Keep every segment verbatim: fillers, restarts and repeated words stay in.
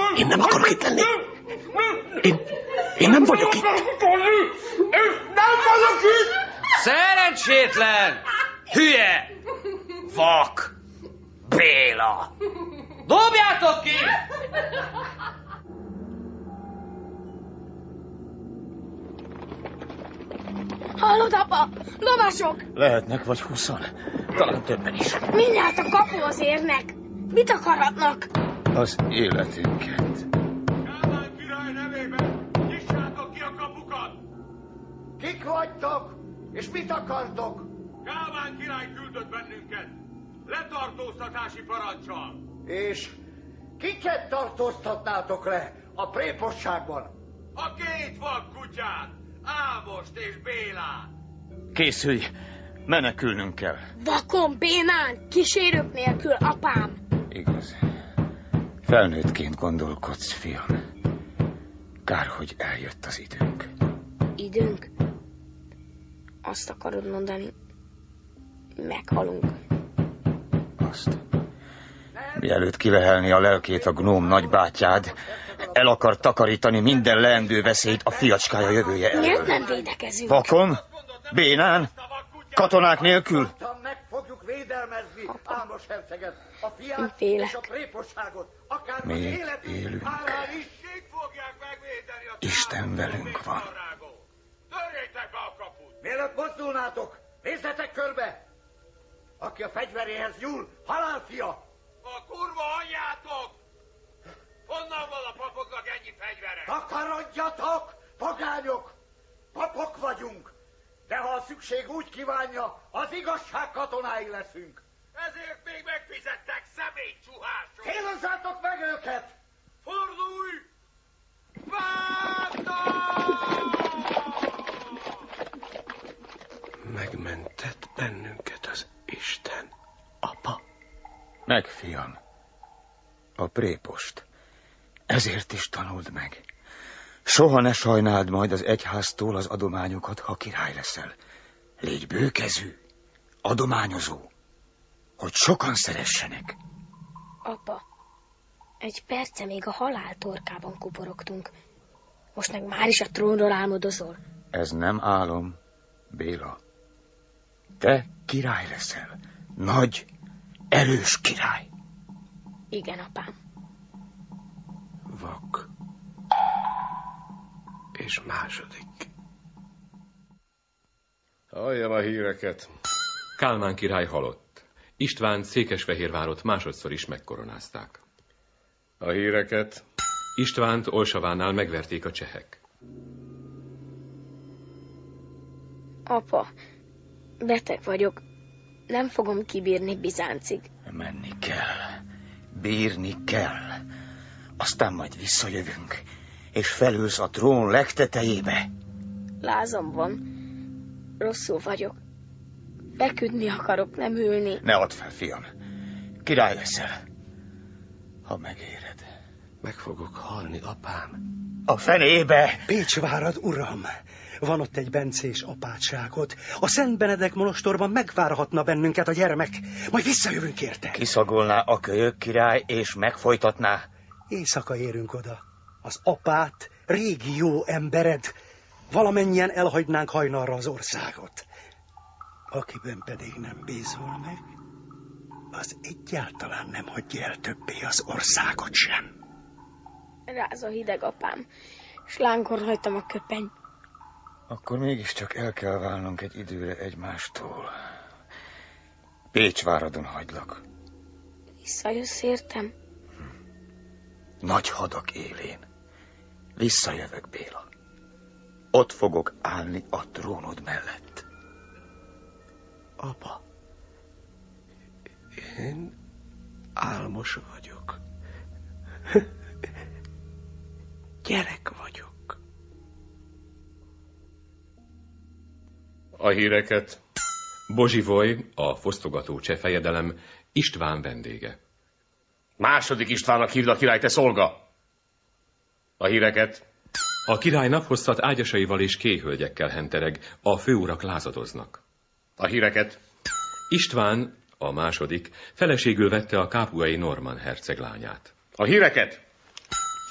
Én nem akarok itt lenni. Én, én nem vagyok itt. Nem vagyok itt! Szerencsétlen! Hülye! Vak! Béla! Dobjátok ki! Hallod, apa? Lovasok! Lehetnek vagy huszon. Talán többen is. Mindjárt a kapuhoz érnek. Mit akarhatnak? Az életünket. Kálmán király nevében nyissátok ki a kapukat! Kik vagytok? És mit akartok? Kálmán király küldött bennünket letartóztatási parancsal. És kiket tartóztatnátok le a préposságban? A két vak kutyát, Ámost és Bélát. Készülj! Menekülnünk kell. Vakon, bénán, kísérők nélkül, apám. Igaz. Felnőttként gondolkodsz, fiam. Kár, hogy eljött az időnk. Időnk? Azt akarod mondani, meghalunk. Azt. Mielőtt kivehelni a lelkét a gnóm nagybátyád, el akar takarítani minden leendő veszélyt a fiacskája jövője elől. Miért nem védekezünk? Vakon? Bénán? Katonák nélkül? Meg fogjuk védelmezni Ámos herceget, a fiát Félek. és a préposságot, akár Még az életünk élünk. árán is. Kik fogják megvédeni a Isten velünk van. Törjétek be a kaput! Mielőtt mozdulnátok, nézzetek körbe! Aki a fegyveréhez nyúl, halálfia! A kurva anyjátok! Honnan van a papoknak ennyi fegyvere? Takarodjatok, pogányok! Papok vagyunk, de ha a szükség úgy kívánja, az igazság katonái leszünk. Ezért még megfizettek szemétcsuhások! Célozzátok meg őket! Fordulj! Vágta! Megmentett bennünket az Isten, apa. Meg, fiam. A prépost. Ezért is tanuld meg. Soha ne sajnáld majd az egyháztól az adományokat, ha király leszel. Légy bőkezű, adományozó, hogy sokan szeressenek. Apa, egy perce még a halál torkában kuporogtunk. Most meg már is a trónról álmodozol. Ez nem álom, Béla. Te király leszel. Nagy, erős király. Igen, apám. Vak. És második. Halljam a híreket. Kálmán király halott. István Székesfehérvárot másodszor is megkoronázták. A híreket. Istvánt Olsavánál megverték a csehek. Apa, beteg vagyok. Nem fogom kibírni Bizáncig. Menni kell. Bírni kell. Aztán majd visszajövünk, és felülsz a trón legtetejébe. Lázam van. Rosszul vagyok. Feküdni akarok, nem ülni. Ne add fel, fiam. Király leszel. Ha megéred. Meg fogok halni, apám. A fenébe! Pécs várad, uram. Van ott egy bencés apátságod. A Szent Benedek monostorban megvárhatna bennünket a gyermek. Majd visszajövünk érte. Kiszagolná a kölyök király, és megfojtatná. Éjszaka érünk oda. Az apát, régi jó embered. Valamennyien elhagynánk hajnalra az országot. Akiben pedig nem bízol meg, az egyáltalán nem hagyja el többé az országot sem. Ráz a hideg, apám, s lángol rajtam a köpeny. Akkor mégiscsak el kell válnunk egy időre egymástól. Pécsváradon hagylak. Visszajössz értem? Hm. Nagy hadak élén. Visszajövök, Béla. Ott fogok állni a trónod mellett. Apa, én álmos vagyok. Gyerek vagyok. A híreket. Bozsivoly, a fosztogató cseh fejedelem, István vendége. Második Istvánnak hívd a király, te szolga. A híreket. A király naphosszat ágyasaival és kéhölgyekkel hentereg, a főurak lázadoznak. A híreket. István, a második, feleségül vette a kápuai Norman herceg lányát. A híreket.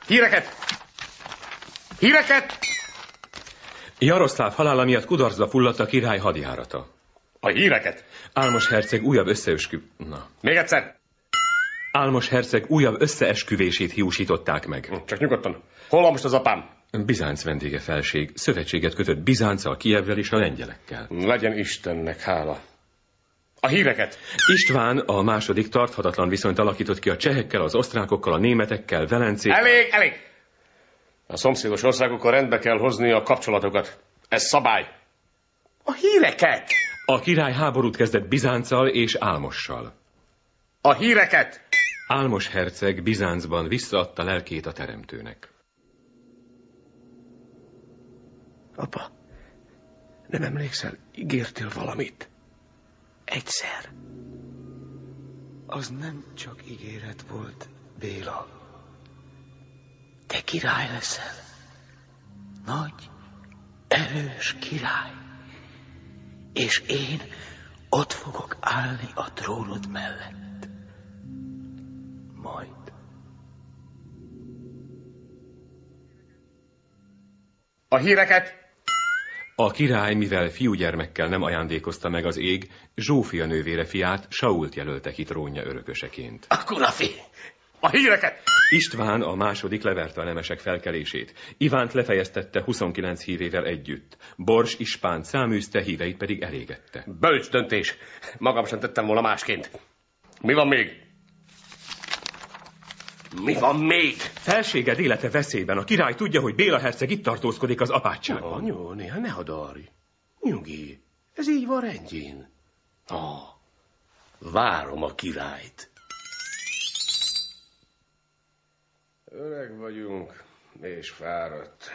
Híreket! Híreket! Jaroszláv halála miatt kudarcba fulladt a király hadjárata. A híreket! Álmos herceg újabb összeeskü... Na. Még egyszer! Álmos herceg újabb összeesküvését hiúsították meg. Csak nyugodtan. Hol van most az apám? Bizánc vendége felség. Szövetséget kötött Bizánccal, Kijevvel és a lengyelekkel. Legyen Istennek hála. A híreket! István a második tarthatatlan viszonyt alakított ki a csehekkel, az osztrákokkal, a németekkel, Velencékkel. Elég, elég! A szomszédos országokkal rendbe kell hozni a kapcsolatokat. Ez szabály. A híreket! A király háborút kezdett Bizánccal és Álmossal. A híreket! Álmos herceg Bizáncban visszaadta lelkét a teremtőnek. Apa, nem emlékszel, ígértél valamit? Egyszer. Az nem csak ígéret volt, Béla. Te király leszel. Nagy, erős király. És én ott fogok állni a trónod mellett. Majd. A híreket! A király, mivel fiúgyermekkel nem ajándékozta meg az ég, Zsófia nővére fiát, Sault jelölte ki trónja örököseként. Akkor a fi! A híreket! István a második leverte a nemesek felkelését. Ivánt lefejeztette huszonkilenc hívével együtt. Bors Ispánt száműzte, híveit pedig elégette. Bölcs döntés. Magam sem tettem volna másként. Mi van még? Mi van még? Felséged élete veszélyben. A király tudja, hogy Béla herceg itt tartózkodik az apátságban. Anyó, néha ne hadarj. Nyugi, ez így van rendjén. Ah, várom a királyt. Öreg vagyunk, és fáradt.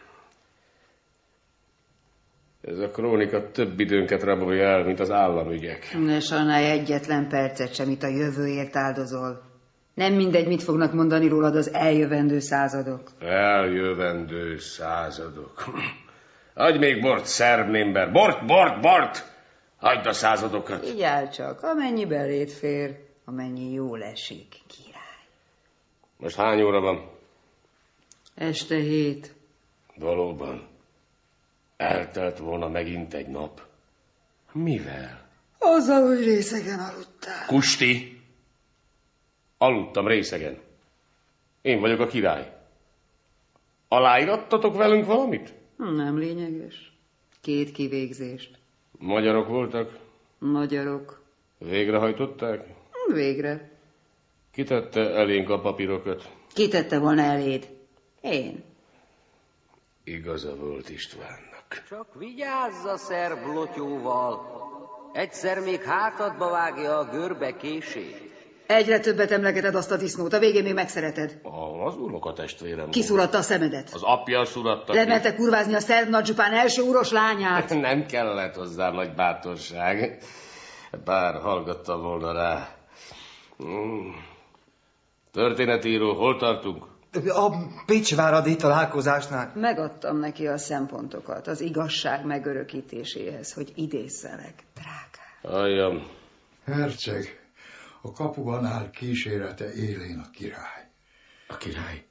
Ez a krónika több időnket rabolja el, mint az államügyek. Ne sajnálj egyetlen percet sem, itt a jövőért áldozol. Nem mindegy, mit fognak mondani rólad az eljövendő századok. Eljövendő századok. Adj még bort, szerb némber. Bort, bort, bort! Hagyd a századokat. Vigyázz csak, amennyi beléd fér, amennyi jól esik, király. Most hány óra van? Este hét. Valóban. Eltelt volna megint egy nap. Mivel? Azzal, hogy részegen aludtál. Kusti! Aludtam részegen. Én vagyok a király. Aláírattatok velünk valamit? Nem lényeges. Két kivégzést. Magyarok voltak? Magyarok. Végrehajtották? Végre. Ki tette elénk a papírokat? Ki tette volna eléd? Én. Igaza volt Istvánnak. Csak vigyázz a szerb lotyóval. Egyszer még hátadba vágja a görbe kését. Egyre többet emlegeted azt a disznót, a végén még megszereted. Ah, az unokatestvérem. Kiszúratta a szemedet. Az apja szúratta. Lemelte kurvázni a szerb nagyzsupán első uros lányát. Nem kellett hozzá nagy bátorság. Bár hallgattam volna rá. Hmm. Történetíró, hol tartunk? A Picsváradi találkozásnál. Megadtam neki a szempontokat az igazság megörökítéséhez, hogy idézzelek, drágám. Halljam. Herceg, a kapuban áll kísérete élén a király. A király?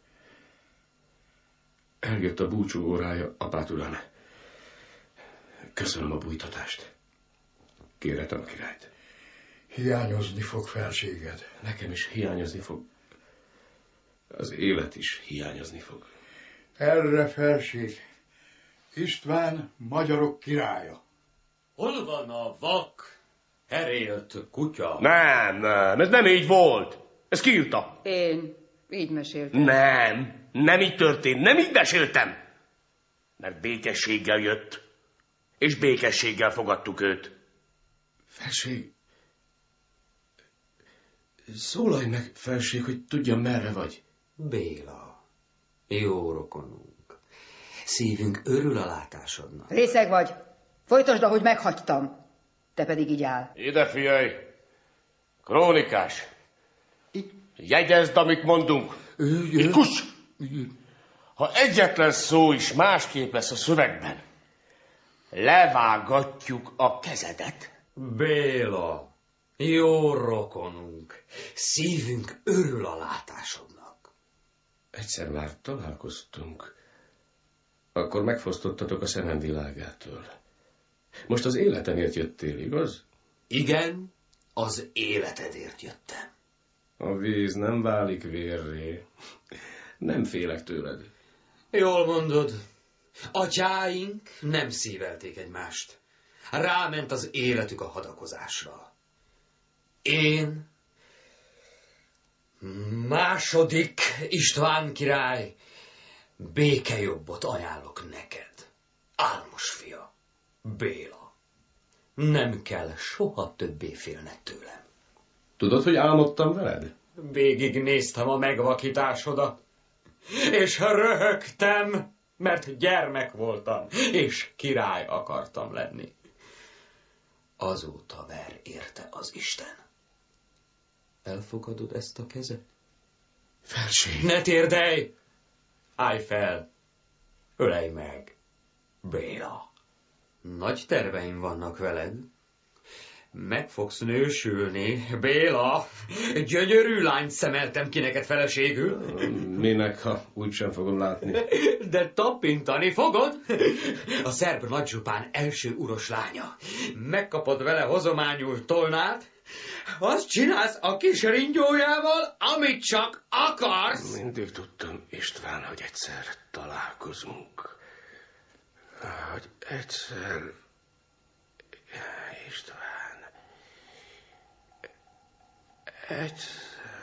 Eljött a búcsú órája, apát uram. Köszönöm a bújtatást. Kérhetem a királyt. Hiányozni fog felséged. Nekem is hiányozni fog. Az élet is hiányozni fog. Erre felség. István magyarok királya. Hol van a vak, herélt kutya? Nem, nem, ez nem így volt. Ez kiírta. Én így meséltem. Nem, nem így történt, nem így meséltem. Mert békességgel jött, és békességgel fogadtuk őt. Felség, szólalj meg, felség, hogy tudjam, merre vagy. Béla, jó rokonunk. Szívünk örül a látásodnak. Részeg vagy. Folytasd, ahogy meghagytam. Te pedig így áll. Ide, fiai. Krónikás. Jegyezd, amit mondunk. Itt kuss! Ha egyetlen szó is másképp lesz a szövegben, levágatjuk a kezedet. Béla, jó rokonunk. Szívünk örül a látásodnak. Egyszer már találkoztunk. Akkor megfosztottatok a szemem világától. Most az életemért jöttél, igaz? Igen, az életedért jöttem. A víz nem válik vérré. Nem félek tőled. Jól mondod. Atyáink nem szívelték egymást. Ráment az életük a hadakozásra. Én, második István király, békejobbot ajánlok neked. Álmos fia, Béla. Nem kell soha többé félned tőlem. Tudod, hogy álmodtam veled? Végignéztem a megvakításodat, és röhögtem, mert gyermek voltam, és király akartam lenni. Azóta ver érte az Isten. Elfogadod ezt a kezet? Felség! Ne térdelj! Állj fel! Ölej meg! Béla! Nagy terveim vannak veled. Meg fogsz nősülni, Béla. Gyönyörű lányt szemeltem ki neked feleségül. Minek, ha úgysem fogom látni. De tapintani fogod? A szerb nagyzsupán első uros lánya. Megkapod vele hozományul tolnát, azt csinálsz a kis ringyójával, amit csak akarsz. Mindig tudtam, István, hogy egyszer találkozunk. Hogy egyszer... István... Egyszer...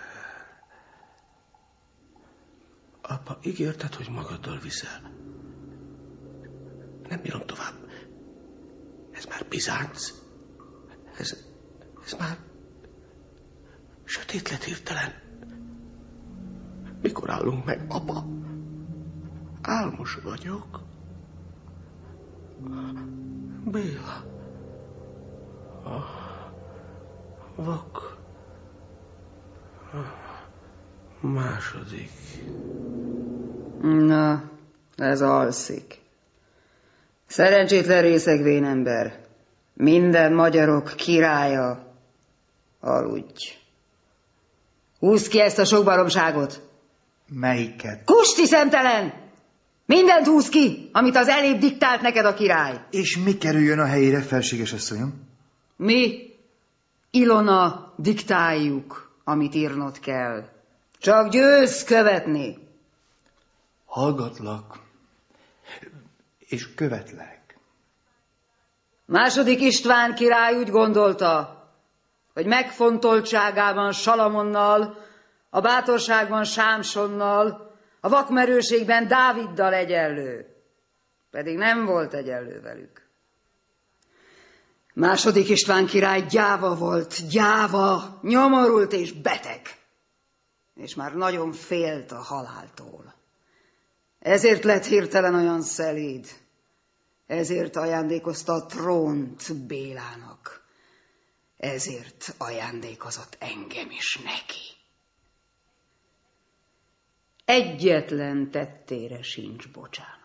Apa, ígérted, hogy magaddal viszel. Nem bírom tovább. Ez már Bizánc. Ez, ez már sötét lett hirtelen. Mikor állunk meg, apa? Álmos vagyok. Béla. A vak. A második. Na, ez alszik. Szerencsétlen részegvén ember. Minden magyarok királya. Aludj. Húzd ki ezt a sok baromságot. Melyiket? Kusti szemtelen! Mindent húzd ki, amit az elébb diktált neked a király. És mi kerüljön a helyére, felséges asszonyom? Mi, Ilona, diktáljuk, amit írnod kell. Csak győzz követni. Hallgatlak, és követlek. Második István király úgy gondolta, hogy megfontoltságában Salamonnal, a bátorságban Sámsonnal, a vakmerőségben Dáviddal egyenlő. Pedig nem volt egyenlő velük. Második István király gyáva volt, gyáva, nyomorult és beteg. És már nagyon félt a haláltól. Ezért lett hirtelen olyan szelíd. Ezért ajándékozta a trónt Bélának. Ezért ajándékozott engem is neki. Egyetlen tettére sincs bocsánat.